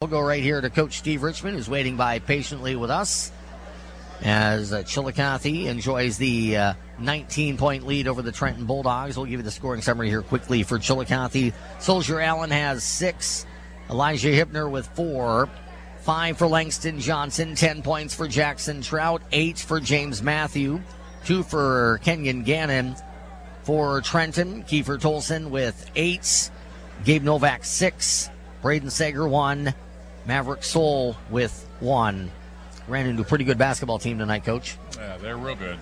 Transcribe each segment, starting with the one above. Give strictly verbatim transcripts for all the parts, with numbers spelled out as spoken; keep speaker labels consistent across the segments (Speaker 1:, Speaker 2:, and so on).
Speaker 1: go right here to Coach Steve Richmond, who's waiting by patiently with us as uh, Chillicothe enjoys the uh, nineteen-point lead over the Trenton Bulldogs. We'll give you the scoring summary here quickly for Chillicothe. Soldier Allen has six. Elijah Hipner with four. Five for Langston Johnson. Ten points for Jackson Trout. Eight for James Matthew. Two for Kenyon Gannon. For Trenton, Kiefer Tolson with eight. Gabe Novak, six. Braden Sager, one. Maverick Soul with one. Ran into a pretty good basketball team tonight, Coach.
Speaker 2: Yeah, they're real good.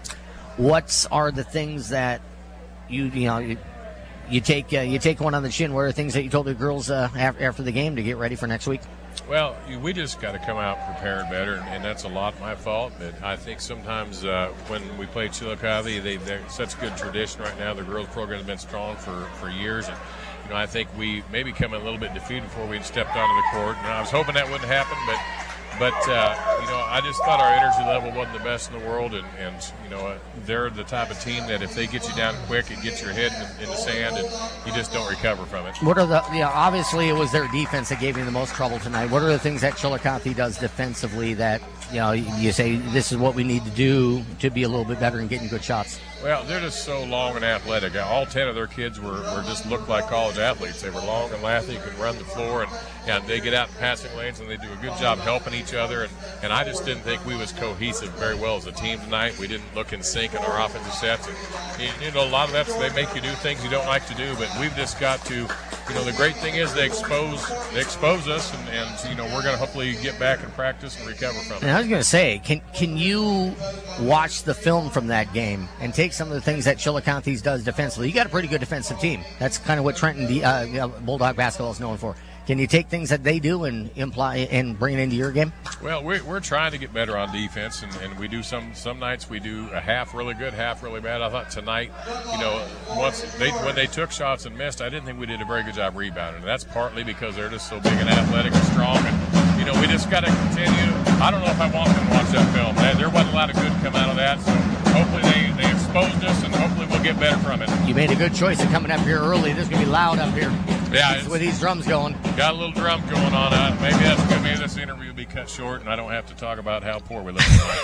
Speaker 1: What are the things that you you know you, you take uh, you take one on the chin? What are the things that you told the girls uh, after, after the game to get ready for next week?
Speaker 2: Well, we just got to come out prepared better, and that's a lot my fault. But I think sometimes uh, when we play Chillicothe, they, they're such good tradition right now. The girls program has been strong for, for years, and you know I think we maybe come a little bit defeated before we stepped onto the court. And I was hoping that wouldn't happen, but. But, uh, you know, I just thought our energy level wasn't the best in the world. And, and you know, uh, they're the type of team that if they get you down quick, it gets your head in, in the sand, and you just don't recover from it.
Speaker 1: What are the, you know, obviously it was their defense that gave you the most trouble tonight. What are the things that Chillicothe does defensively that, you know, you say this is what we need to do to be a little bit better in getting good shots?
Speaker 2: Well, they're just so long and athletic. All ten of their kids were, were just looked like college athletes. They were long and athletic, could run the floor, and, and they get out in passing lanes, and they do a good job helping each other. And, and I just didn't think we was cohesive very well as a team tonight. We didn't look in sync in our offensive sets. And, you know, a lot of that's they make you do things you don't like to do, but we've just got to, you know, the great thing is they expose they expose us, and, and you know, we're going to hopefully get back and practice and recover from it.
Speaker 1: And I was going to say, can can you watch the film from that game and take some of the things that Chillicothe does defensively? You got a pretty good defensive team. That's kind of what Trenton uh, Bulldog basketball is known for. Can you take things that they do and imply and bring it into your game?
Speaker 2: Well, we're, we're trying to get better on defense, and, and we do some some nights we do a half really good, half really bad. I thought tonight, you know, once they when they took shots and missed, I didn't think we did a very good job rebounding. And that's partly because they're just so big and athletic and strong, and you know, we just got to continue. I don't know if I want them to watch that film. There wasn't a lot of good come out of that, so hopefully they, they exposed us, and hopefully we'll get better from it.
Speaker 1: You made a good choice of coming up here early. This is going to be loud up here.
Speaker 2: Yeah,
Speaker 1: with these drums going.
Speaker 2: Got a little drum going on. Uh, maybe that's good. Maybe this interview will be cut short, and I don't have to talk about how poor we look.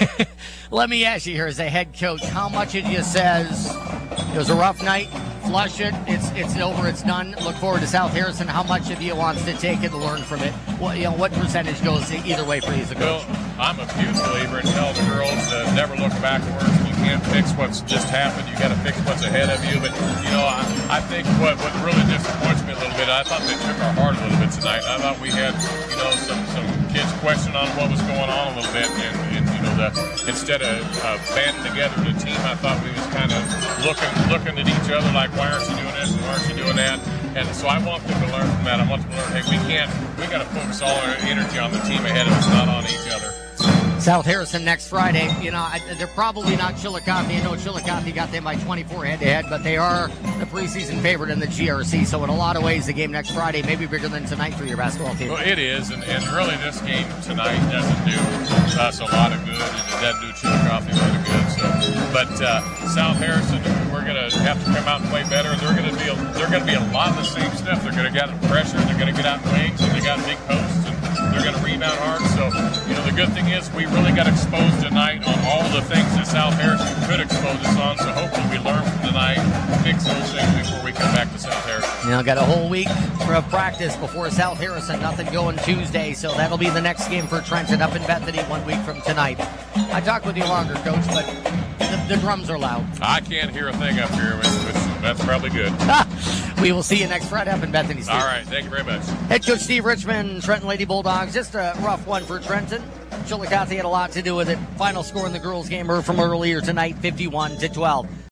Speaker 1: Let me ask you here, as a head coach, how much of you says it was a rough night, flush it, it's it's over, it's done, look forward to South Harrison? How much of you wants to take it and learn from it? What you know, what percentage goes either way for you as a coach?
Speaker 2: Well, I'm a huge believer in telling the girls to never look backwards. You can't fix what's just happened. You got to fix what's ahead of you. But you know, I, I think what what really disappoints me a little bit, I thought they took our heart a little bit tonight. I thought we had, you know, some some kids question on what was going on a little bit, and, and you know, the instead of uh, banding together the team, I thought we was kind of looking looking at each other like, why aren't you doing this and why aren't you doing that? And so I want them to learn from that. I want them to learn, hey, we can't, we got to focus all our energy on the team ahead of us, not on each other.
Speaker 1: South Harrison next Friday. You know, I, they're probably not Chillicothe. I know Chillicothe got them by twenty-four head-to-head, but they are the preseason favorite in the G R C. So in a lot of ways, the game next Friday may be bigger than tonight for your basketball team.
Speaker 2: Well, it is, and, and really this game tonight doesn't do us a lot of good, and it doesn't do Chillicothe a lot of good. So, but uh, South Harrison, we're going to have to come out and play better. They're going to be, a, they're going to be a lot of the same stuff. They're going to get pressure. They're going to get out in wings, and they got big posts, and they're going to rebound hard. So, you know, the good thing is we really got exposed tonight on all the things that South Harrison could expose us on. So hopefully we learn from tonight, fix those things before we come back to South Harrison.
Speaker 1: Now got a whole week for practice before South Harrison. Nothing going Tuesday, so that'll be the next game for Trenton up in Bethany one week from tonight. I talked with you longer, Coach, but the, the drums are loud.
Speaker 2: I can't hear a thing up here, which, which that's probably good.
Speaker 1: We will see you next Friday up in Bethany. Steve.
Speaker 2: All right, thank you very much.
Speaker 1: Head coach Steve Richmond, Trenton Lady Bulldogs. Just a rough one for Trenton. Chillicothe had a lot to do with it. Final score in the girls' game from earlier tonight, fifty-one to twelve.